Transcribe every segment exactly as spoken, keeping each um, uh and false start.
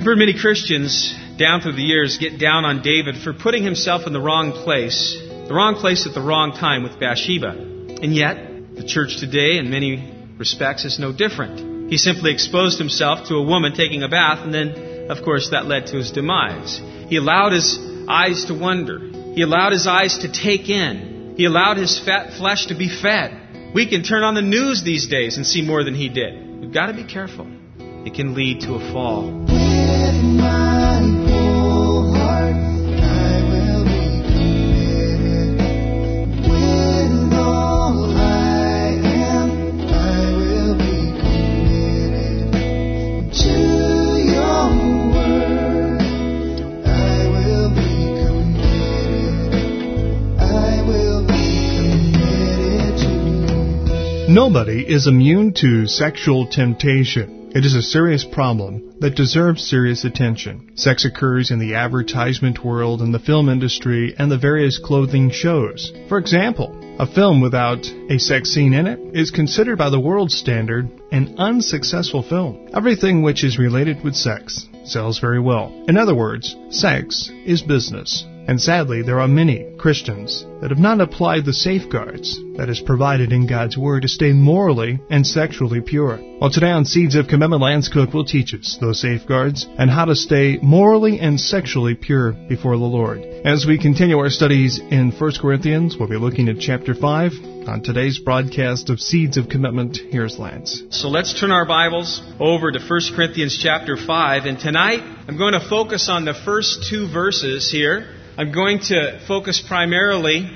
I've heard many Christians down through the years get down on David for putting himself in the wrong place, the wrong place at the wrong time with Bathsheba. And yet, the church today, in many respects, is no different. He simply exposed himself to a woman taking a bath, and then, of course, that led to his demise. He allowed his eyes to wander. He allowed his eyes to take in. He allowed his fat flesh to be fed. We can turn on the news these days and see more than he did. We've got to be careful. It can lead to a fall. With my whole heart, I will be committed. With all I am, I will be committed to your word. I will be committed. I will be committed to you. Nobody is immune to sexual temptation. It is a serious problem that deserves serious attention. Sex occurs in the advertisement world, in the film industry, and the various clothing shows. For example, a film without a sex scene in it is considered by the world standard an unsuccessful film. Everything which is related with sex sells very well. In other words, sex is business. And sadly, there are many Christians that have not applied the safeguards that is provided in God's Word to stay morally and sexually pure. Well, today on Seeds of Commitment, Lance Cook will teach us those safeguards and how to stay morally and sexually pure before the Lord. As we continue our studies in First Corinthians, we'll be looking at chapter five. On today's broadcast of Seeds of Commitment, here's Lance. So let's turn our Bibles over to First Corinthians chapter five. And tonight, I'm going to focus on the first two verses here. I'm going to focus primarily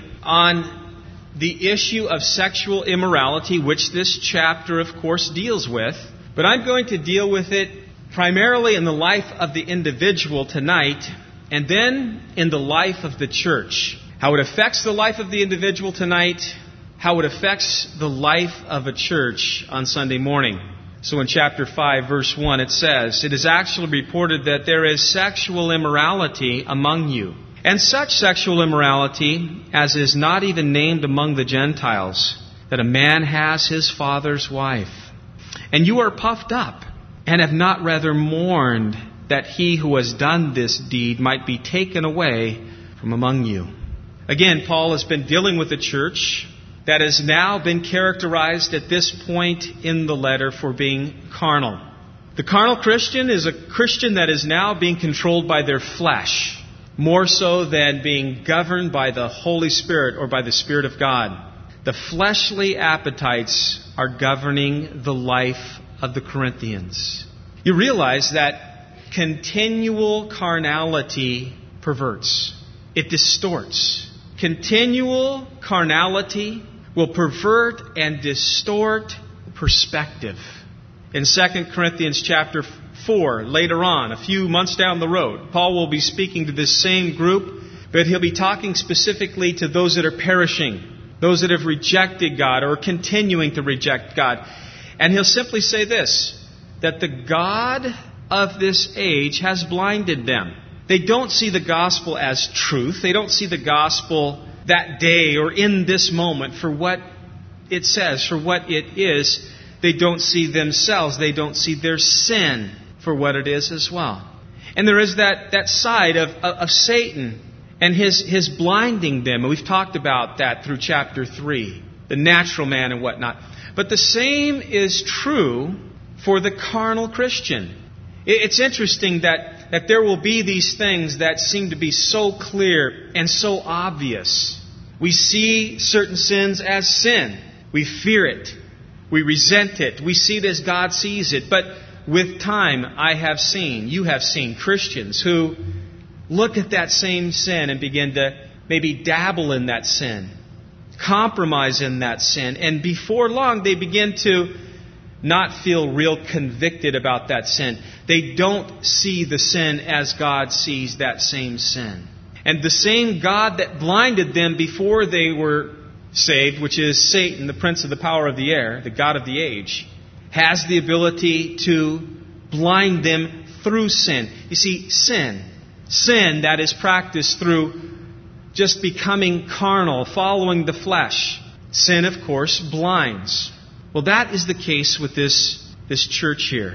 on the issue of sexual immorality, which this chapter, of course, deals with. But I'm going to deal with it primarily in the life of the individual tonight, and then in the life of the church. How it affects the life of the individual tonight, how it affects the life of a church on Sunday morning. So in chapter five, verse one, it says, "It is actually reported that there is sexual immorality among you. And such sexual immorality as is not even named among the Gentiles, that a man has his father's wife. And you are puffed up, and have not rather mourned that he who has done this deed might be taken away from among you." Again, Paul has been dealing with a church that has now been characterized at this point in the letter for being carnal. The carnal Christian is a Christian that is now being controlled by their flesh, more so than being governed by the Holy Spirit or by the Spirit of God. The fleshly appetites are governing the life of the Corinthians. You realize that continual carnality perverts. It distorts. Continual carnality will pervert and distort perspective. In Second Corinthians chapter four, later on, a few months down the road, Paul will be speaking to this same group, but he'll be talking specifically to those that are perishing, those that have rejected God or are continuing to reject God. And he'll simply say this, that the God of this age has blinded them. They don't see the gospel as truth. They don't see the gospel that day or in this moment for what it says, for what it is. They don't see themselves. They don't see their sin for what it is as well. And there is that, that side of, of, of Satan and his, his blinding them. And we've talked about that through chapter three, the natural man and whatnot. But the same is true for the carnal Christian. It, it's interesting that, that there will be these things that seem to be so clear and so obvious. We see certain sins as sin. We fear it. We resent it. We see it as God sees it. But with time, I have seen, you have seen Christians who look at that same sin and begin to maybe dabble in that sin, compromise in that sin, and before long they begin to not feel real convicted about that sin. They don't see the sin as God sees that same sin. And the same God that blinded them before they were saved, which is Satan, the prince of the power of the air, the god of the age, has the ability to blind them through sin. You see, sin, sin that is practiced through just becoming carnal, following the flesh. Sin, of course, blinds. Well, that is the case with this, this church here.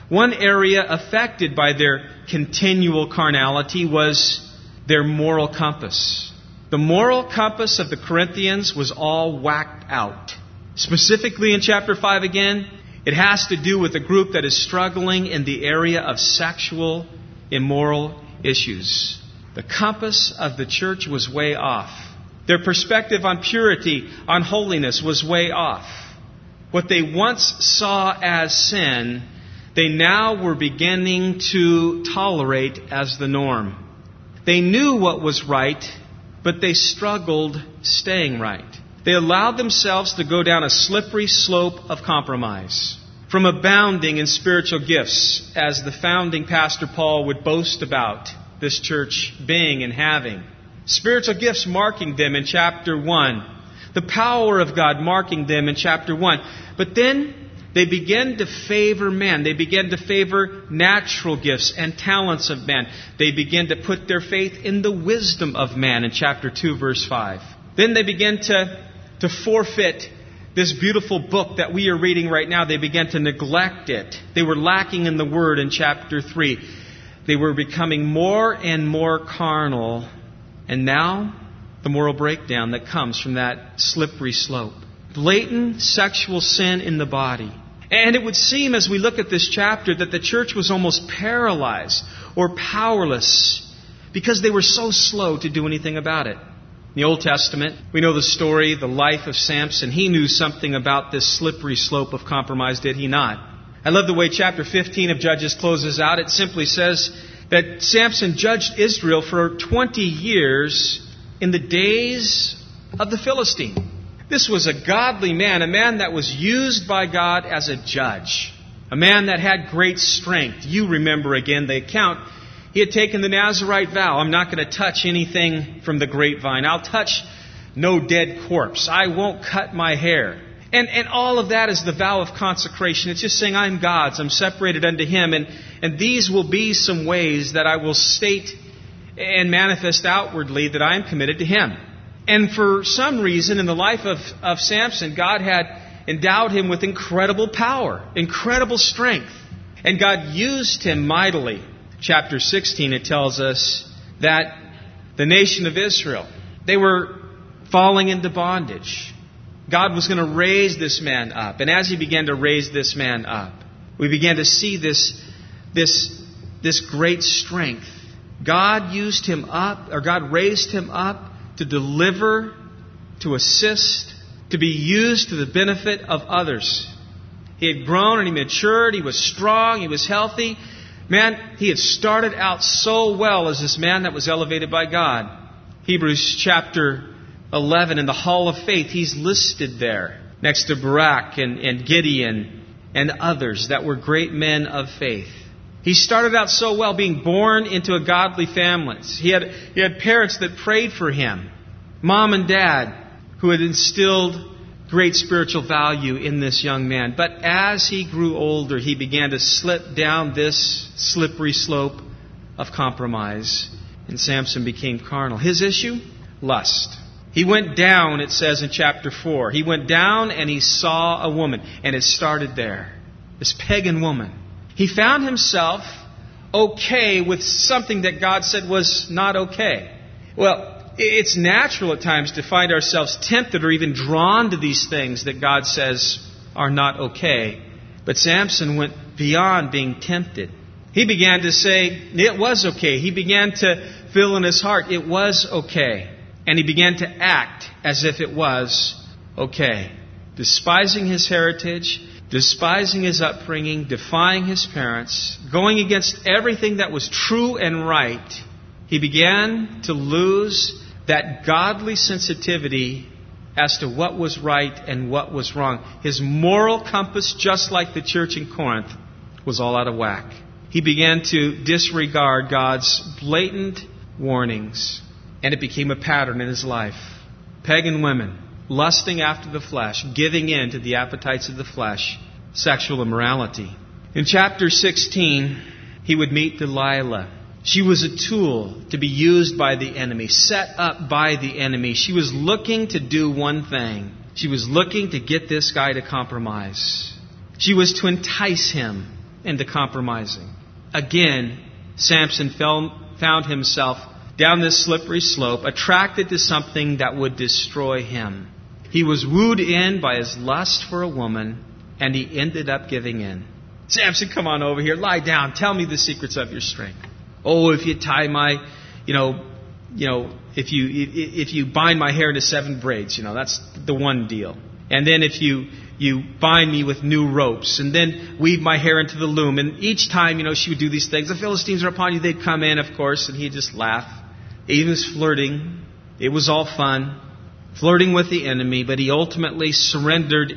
One area affected by their continual carnality was their moral compass. The moral compass of the Corinthians was all whacked out. Specifically in chapter five again, it has to do with a group that is struggling in the area of sexual immoral issues. The compass of the church was way off. Their perspective on purity, on holiness was way off. What they once saw as sin, they now were beginning to tolerate as the norm. They knew what was right, but they struggled staying right. They allowed themselves to go down a slippery slope of compromise. From abounding in spiritual gifts, as the founding Pastor Paul would boast about this church being and having. Spiritual gifts marking them in chapter one. The power of God marking them in chapter one. But then they begin to favor man. They begin to favor natural gifts and talents of man. They begin to put their faith in the wisdom of man in chapter two, verse five. Then they begin to, to forfeit this beautiful book that we are reading right now. They began to neglect it. They were lacking in the Word in chapter three. They were becoming more and more carnal. And now, the moral breakdown that comes from that slippery slope. Blatant sexual sin in the body. And it would seem as we look at this chapter that the church was almost paralyzed or powerless because they were so slow to do anything about it. In the Old Testament, we know the story, the life of Samson. He knew something about this slippery slope of compromise, did he not? I love the way chapter fifteen of Judges closes out. It simply says that Samson judged Israel for twenty years in the days of the Philistine. This was a godly man, a man that was used by God as a judge, a man that had great strength. You remember again the account. He had taken the Nazirite vow. I'm not going to touch anything from the grapevine. I'll touch no dead corpse. I won't cut my hair. And and all of that is the vow of consecration. It's just saying I'm God's. I'm separated unto Him. And, and these will be some ways that I will state and manifest outwardly that I am committed to Him. And for some reason in the life of, of Samson, God had endowed him with incredible power, incredible strength. And God used him mightily. Chapter sixteen, it tells us that the nation of Israel, they were falling into bondage. God was going to raise this man up. And as He began to raise this man up, we began to see this, this, this great strength. God used him up, or God raised him up to deliver, to assist, to be used to the benefit of others. He had grown and he matured. He was strong. He was healthy. Man, he had started out so well as this man that was elevated by God. Hebrews chapter eleven in the Hall of Faith, he's listed there next to Barak and, and Gideon and others that were great men of faith. He started out so well, being born into a godly family. He had, he had parents that prayed for him, mom and dad, who had instilled great spiritual value in this young man. But as he grew older, he began to slip down this slippery slope of compromise, and Samson became carnal. His issue? Lust. He went down, it says in chapter four. He went down and he saw a woman, and it started there. This pagan woman. He found himself okay with something that God said was not okay. Well, it's natural at times to find ourselves tempted or even drawn to these things that God says are not okay. But Samson went beyond being tempted. He began to say it was okay. He began to feel in his heart it was okay. And he began to act as if it was okay. Despising his heritage, despising his upbringing, defying his parents, going against everything that was true and right, he began to lose that godly sensitivity as to what was right and what was wrong. His moral compass, just like the church in Corinth, was all out of whack. He began to disregard God's blatant warnings, and it became a pattern in his life. Pagan women, lusting after the flesh, giving in to the appetites of the flesh, sexual immorality. In chapter sixteen, he would meet Delilah. She was a tool to be used by the enemy, set up by the enemy. She was looking to do one thing. She was looking to get this guy to compromise. She was to entice him into compromising. Again, Samson fell, found himself down this slippery slope, attracted to something that would destroy him. He was wooed in by his lust for a woman, and he ended up giving in. Samson, come on over here, lie down, tell me the secrets of your strength. Oh, if you tie my, you know, you know, if you if you bind my hair into seven braids, you know, that's the one deal. And then if you you bind me with new ropes, and then weave my hair into the loom. And each time, you know, she would do these things. The Philistines are upon you. They'd come in, of course, and he'd just laugh. He was flirting. It was all fun. Flirting with the enemy, but he ultimately surrendered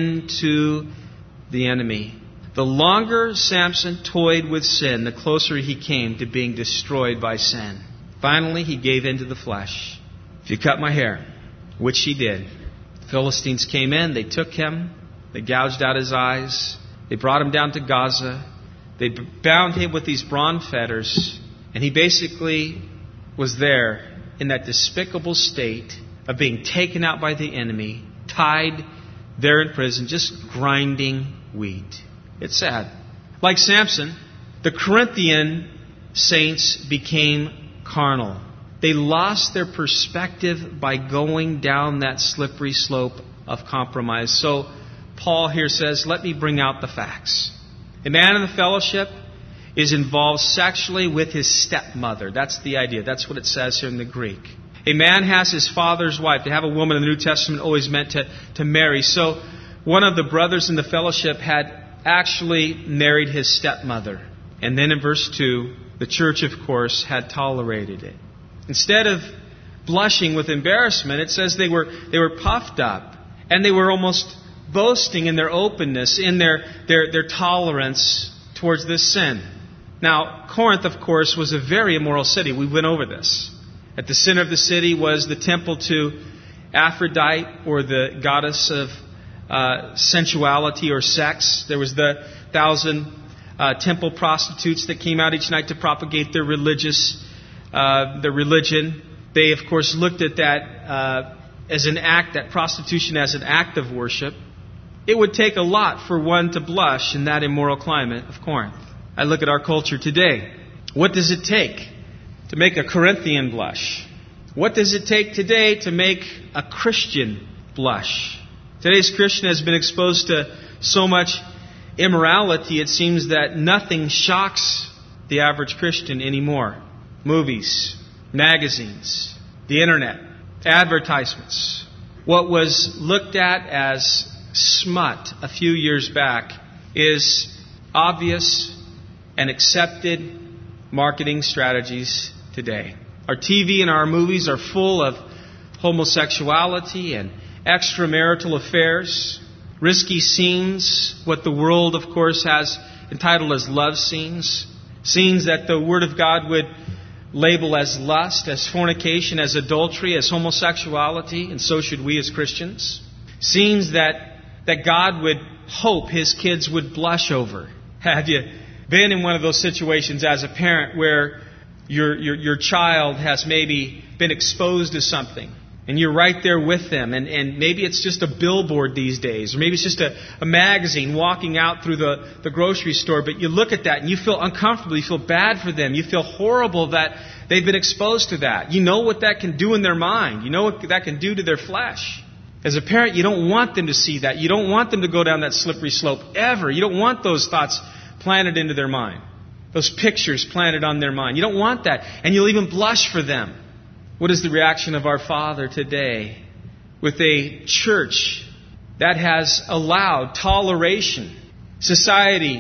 into the enemy. The longer Samson toyed with sin, the closer he came to being destroyed by sin. Finally, he gave in to the flesh. If you cut my hair, which he did, the Philistines came in, they took him, they gouged out his eyes, they brought him down to Gaza, they bound him with these bronze fetters, and he basically was there in that despicable state of being taken out by the enemy, tied there in prison, just grinding wheat. It's sad. Like Samson, the Corinthian saints became carnal. They lost their perspective by going down that slippery slope of compromise. So Paul here says, let me bring out the facts. A man in the fellowship is involved sexually with his stepmother. That's the idea. That's what it says here in the Greek. A man has his father's wife. To have a woman in the New Testament always meant to, to marry. So one of the brothers in the fellowship had actually married his stepmother. And then in verse two, the church, of course, had tolerated it. Instead of blushing with embarrassment, it says they were they were puffed up. And they were almost boasting in their openness, in their, their, their tolerance towards this sin. Now, Corinth, of course, was a very immoral city. We went over this. At the center of the city was the temple to Aphrodite, or the goddess of uh, sensuality or sex. There was the thousand uh, temple prostitutes that came out each night to propagate their religious, uh, their religion. They, of course, looked at that uh, as an act, that prostitution as an act of worship. It would take a lot for one to blush in that immoral climate of Corinth. I look at our culture today. What does it take to make a Corinthian blush? What does it take today to make a Christian blush? Today's Christian has been exposed to so much immorality, it seems that nothing shocks the average Christian anymore. Movies, magazines, the internet, advertisements. What was looked at as smut a few years back is obvious and accepted marketing strategies today. Our T V and our movies are full of homosexuality and extramarital affairs, risky scenes, what the world, of course, has entitled as love scenes, scenes that the Word of God would label as lust, as fornication, as adultery, as homosexuality, and so should we as Christians. Scenes that that God would hope His kids would blush over. Have you been in one of those situations as a parent where your your, your child has maybe been exposed to something, and you're right there with them, and, and maybe it's just a billboard these days, or maybe it's just a, a magazine walking out through the, the grocery store, but you look at that and you feel uncomfortable, you feel bad for them, you feel horrible that they've been exposed to that. You know what that can do in their mind. You know what that can do to their flesh. As a parent, you don't want them to see that. You don't want them to go down that slippery slope ever. You don't want those thoughts planted into their mind, those pictures planted on their mind. You don't want that. And you'll even blush for them. What is the reaction of our Father today with a church that has allowed toleration? Society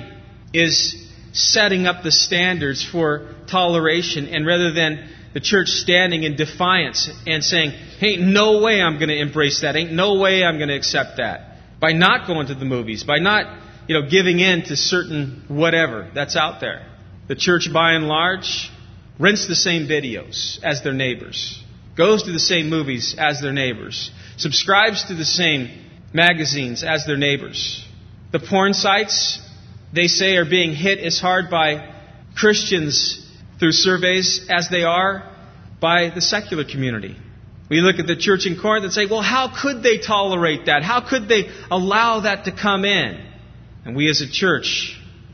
is setting up the standards for toleration, and rather than the church standing in defiance and saying, hey, no way I'm going to embrace that. Ain't no way I'm going to accept that. By not going to the movies, by not, you know, giving in to certain whatever that's out there. The church, by and large, rents the same videos as their neighbors, goes to the same movies as their neighbors, subscribes to the same magazines as their neighbors. The porn sites, they say, are being hit as hard by Christians through surveys as they are by the secular community. We look at the church in Corinth and say, well, how could they tolerate that? How could they allow that to come in? And we as a church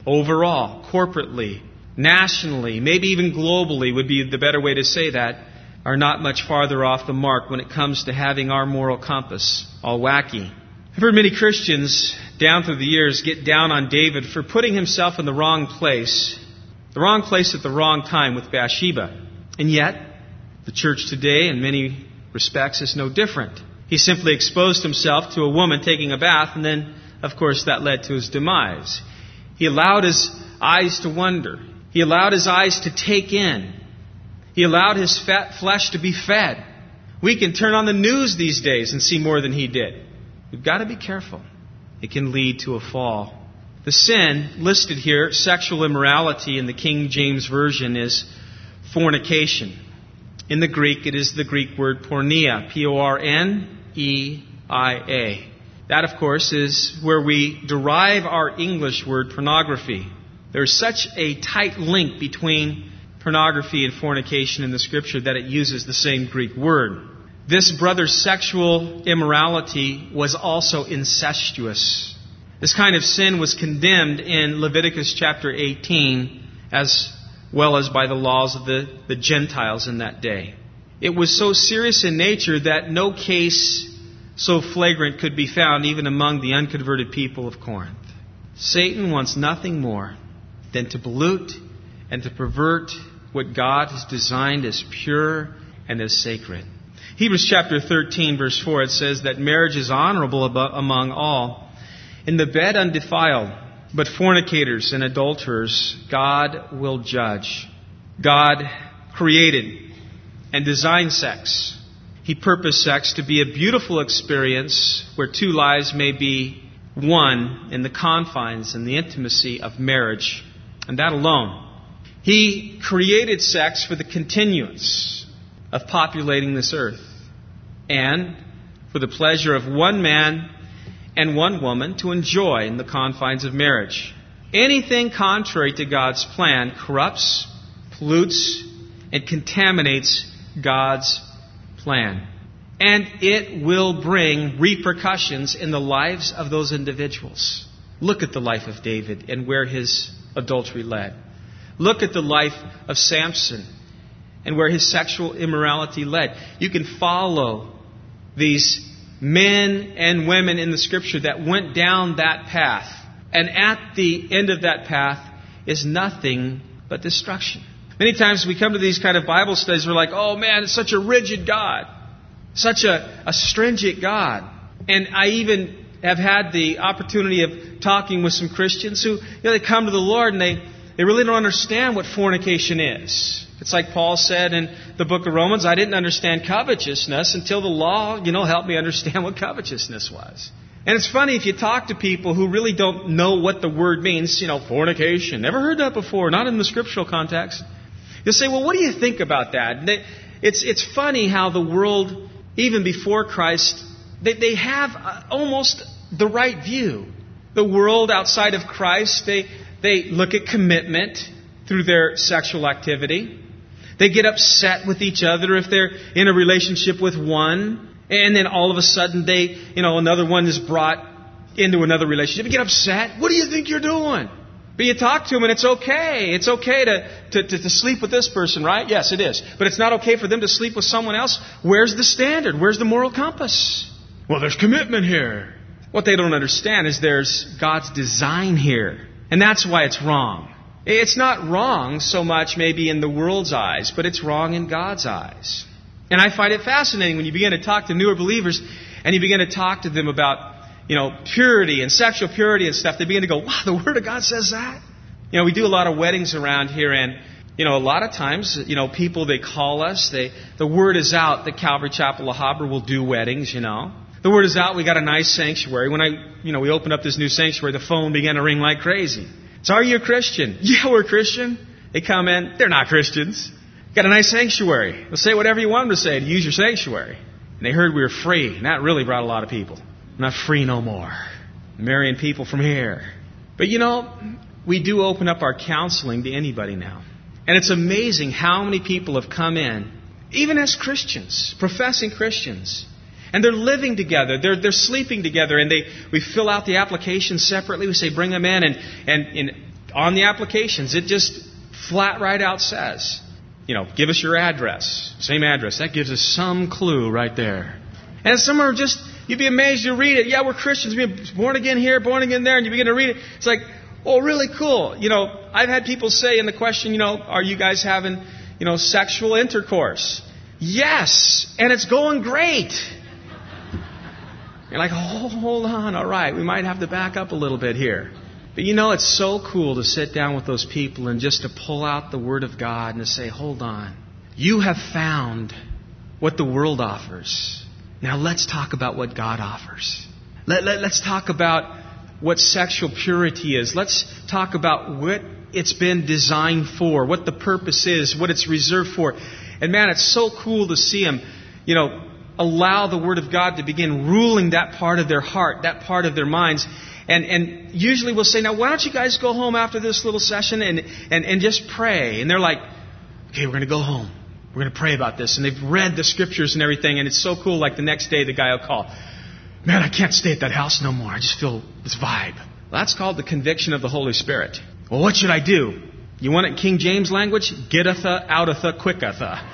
overall, corporately, nationally, maybe even globally would be the better way to say that, are not much farther off the mark when it comes to having our moral compass all wacky. I've heard many Christians down through the years get down on David for putting himself in the wrong place, the wrong place at the wrong time with Bathsheba. And yet, the church today, in many respects, is no different. He simply exposed himself to a woman taking a bath, and then, of course, that led to his demise. He allowed his eyes to wonder. He allowed his eyes to take in. He allowed his fat flesh to be fed. We can turn on the news these days and see more than he did. We've got to be careful. It can lead to a fall. The sin listed here, sexual immorality in the King James Version, is fornication. In the Greek, it is the Greek word porneia, P O R N E I A. That, of course, is where we derive our English word pornography. There's such a tight link between pornography and fornication in the Scripture that it uses the same Greek word. This brother's sexual immorality was also incestuous. This kind of sin was condemned in Leviticus chapter eighteen, as well as by the laws of the, the Gentiles in that day. It was so serious in nature that no case so flagrant could be found even among the unconverted people of Corinth. Satan wants nothing more than to pollute and to pervert what God has designed as pure and as sacred. Hebrews chapter thirteen, verse four, it says that marriage is honorable among all, in the bed undefiled, but fornicators and adulterers God will judge. God created and designed sex. He purposed sex to be a beautiful experience where two lives may be one in the confines and the intimacy of marriage, and that alone. He created sex for the continuance of populating this earth and for the pleasure of one man and one woman to enjoy in the confines of marriage. Anything contrary to God's plan corrupts, pollutes, and contaminates God's plan. And it will bring repercussions in the lives of those individuals. Look at the life of David and where his adultery led. Look at the life of Samson and where his sexual immorality led. You can follow these men and women in the Scripture that went down that path. And at the end of that path is nothing but destruction. Many times we come to these kind of Bible studies, we're like, oh man, it's such a rigid God. Such a, a stringent God. And I even have had the opportunity of talking with some Christians who, you know, they come to the Lord and they, they really don't understand what fornication is. It's like Paul said in the book of Romans, I didn't understand covetousness until the law, you know, helped me understand what covetousness was. And it's funny if you talk to people who really don't know what the word means, you know, fornication. Never heard that before, not in the scriptural context. You'll say, well, what do you think about that? They, it's, it's funny how the world, even before Christ, they, they have almost the right view. The world outside of Christ, they, they look at commitment through their sexual activity. They get upset with each other if they're in a relationship with one. And then all of a sudden they, you know, another one is brought into another relationship. You get upset. What do you think you're doing? But you talk to them and it's okay. It's okay to, to, to, to sleep with this person, right? Yes, it is. But it's not okay for them to sleep with someone else. Where's the standard? Where's the moral compass? Well, there's commitment here. What they don't understand is there's God's design here. And that's why it's wrong. It's not wrong so much maybe in the world's eyes, but it's wrong in God's eyes. And I find it fascinating when you begin to talk to newer believers and you begin to talk to them about, you know, purity and sexual purity and stuff. They begin to go, wow, the Word of God says that? You know, we do a lot of weddings around here, and, you know, a lot of times, you know, people, they call us. They, the word is out that Calvary Chapel La Habra will do weddings, you know. The word is out, we got a nice sanctuary. When I, you know, we opened up this new sanctuary, the phone began to ring like crazy. So are you a Christian? Yeah, we're a Christian. They come in, they're not Christians. Got a nice sanctuary. They'll say whatever you want them to say to use your sanctuary. And they heard we were free, and that really brought a lot of people. I'm not free no more. I'm marrying people from here. But you know, we do open up our counseling to anybody now. And it's amazing how many people have come in, even as Christians, professing Christians. And they're living together. They're, they're sleeping together. And they we fill out the application separately. We say, bring them in. And, and, and on the applications, it just flat right out says, you know, give us your address. Same address. That gives us some clue right there. And some are just, you'd be amazed to read it. Yeah, we're Christians. We're born again here, born again there. And you begin to read it. It's like, oh, really cool. You know, I've had people say in the question, you know, are you guys having, you know, sexual intercourse? Yes. And it's going great. You're like, oh, hold on. All right. We might have to back up a little bit here. But you know, it's so cool to sit down with those people and just to pull out the Word of God and to say, hold on. You have found what the world offers. Now let's talk about what God offers. Let, let, let's talk about what sexual purity is. Let's talk about what it's been designed for, what the purpose is, what it's reserved for. And man, it's so cool to see them, you know, allow the Word of God to begin ruling that part of their heart, that part of their minds. And and usually we'll say, now why don't you guys go home after this little session and, and, and just pray. And they're like, okay, we're going to go home. We're going to pray about this. And they've read the scriptures and everything. And it's so cool, like the next day the guy will call, man, I can't stay at that house no more. I just feel this vibe. Well, that's called the conviction of the Holy Spirit. Well, what should I do? You want it in King James language? Getteth-a, outeth-a, quicketh-a.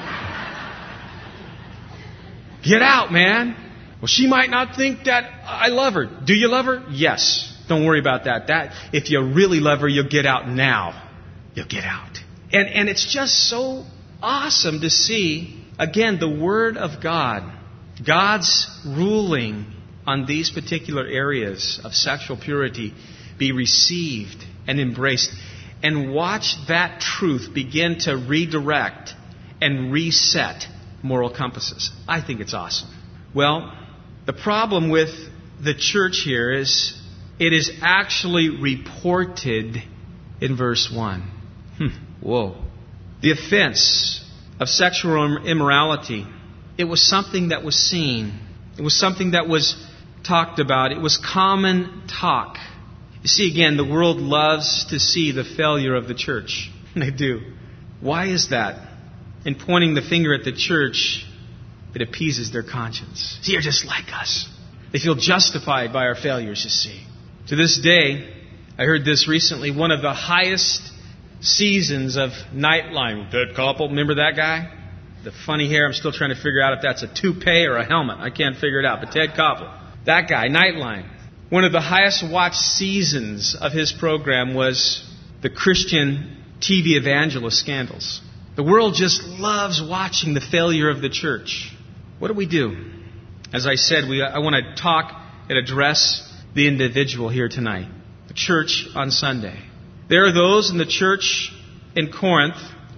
Get out, man. Well, she might not think that I love her. Do you love her? Yes. Don't worry about that. That if you really love her, you'll get out now. You'll get out. And and it's just so awesome to see, again, the Word of God, God's ruling on these particular areas of sexual purity be received and embraced. And watch that truth begin to redirect and reset moral compasses. I think it's awesome. Well, the problem with the church here is it is actually reported in verse one. Hmm. Whoa. The offense of sexual immorality, it was something that was seen. It was something that was talked about. It was common talk. You see, again, the world loves to see the failure of the church. They do. Why is that? In pointing the finger at the church, it appeases their conscience. See, you're just like us. They feel justified by our failures, you see. To this day, I heard this recently, one of the highest seasons of Nightline. Ted Koppel, remember that guy? The funny hair, I'm still trying to figure out if that's a toupee or a helmet. I can't figure it out. But Ted Koppel, that guy, Nightline. One of the highest watched seasons of his program was the Christian T V evangelist scandals. The world just loves watching the failure of the church. What do we do? As I said, we, I want to talk and address the individual here tonight. The church on Sunday. There are those in the church in Corinth,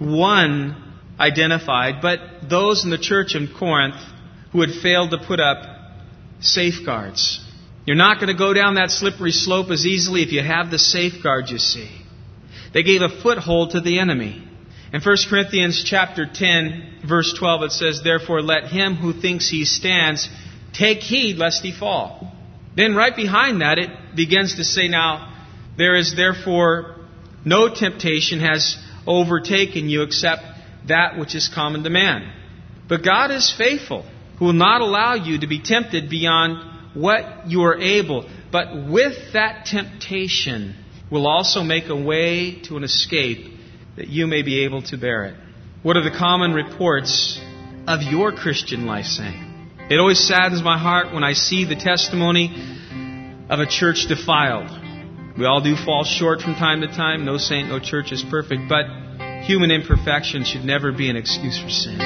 one identified, but those in the church in Corinth who had failed to put up safeguards. You're not going to go down that slippery slope as easily if you have the safeguards, you see. They gave a foothold to the enemy. In First Corinthians chapter ten, verse twelve, it says, therefore let him who thinks he stands take heed lest he fall. Then right behind that, it begins to say, now, there is therefore no temptation has overtaken you except that which is common to man. But God is faithful, who will not allow you to be tempted beyond what you are able, but with that temptation will also make a way to an escape that you may be able to bear it. What are the common reports of your Christian life saying? It always saddens my heart when I see the testimony of a church defiled. We all do fall short from time to time. No saint, no church is perfect. But human imperfection should never be an excuse for sin.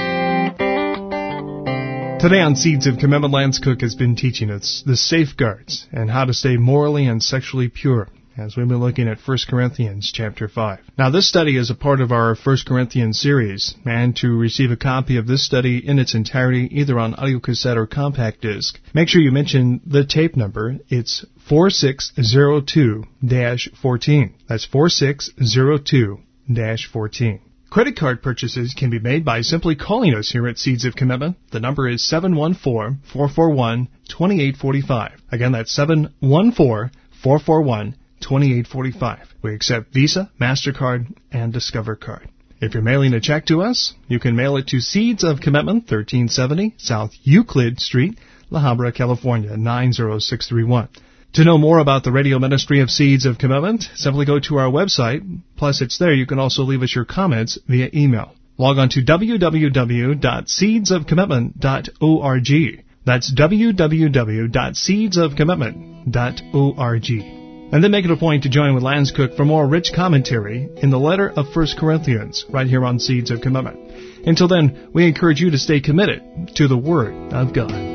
Today on Seeds of Commitment, Lance Cook has been teaching us the safeguards and how to stay morally and sexually pure, as we've been looking at First Corinthians chapter five. Now, this study is a part of our First Corinthians series, and to receive a copy of this study in its entirety, either on audio cassette or compact disc, make sure you mention the tape number. It's four six zero two dash fourteen. That's four six zero two dash fourteen. Credit card purchases can be made by simply calling us here at Seeds of Commitment. The number is seven one four, four four one, two eight four five. Again, that's seven one four, four four one, twenty-eight forty-five. We accept Visa, MasterCard, and Discover Card. If you're mailing a check to us, you can mail it to Seeds of Commitment, thirteen seventy South Euclid Street, La Habra, California, nine zero six three one. To know more about the radio ministry of Seeds of Commitment, simply go to our website. Plus, it's there. You can also leave us your comments via email. Log on to w w w dot seeds of commitment dot org. That's w w w dot seeds of commitment dot org. And then make it a point to join with Lance Cook for more rich commentary in the letter of First Corinthians, right here on Seeds of Commitment. Until then, we encourage you to stay committed to the Word of God.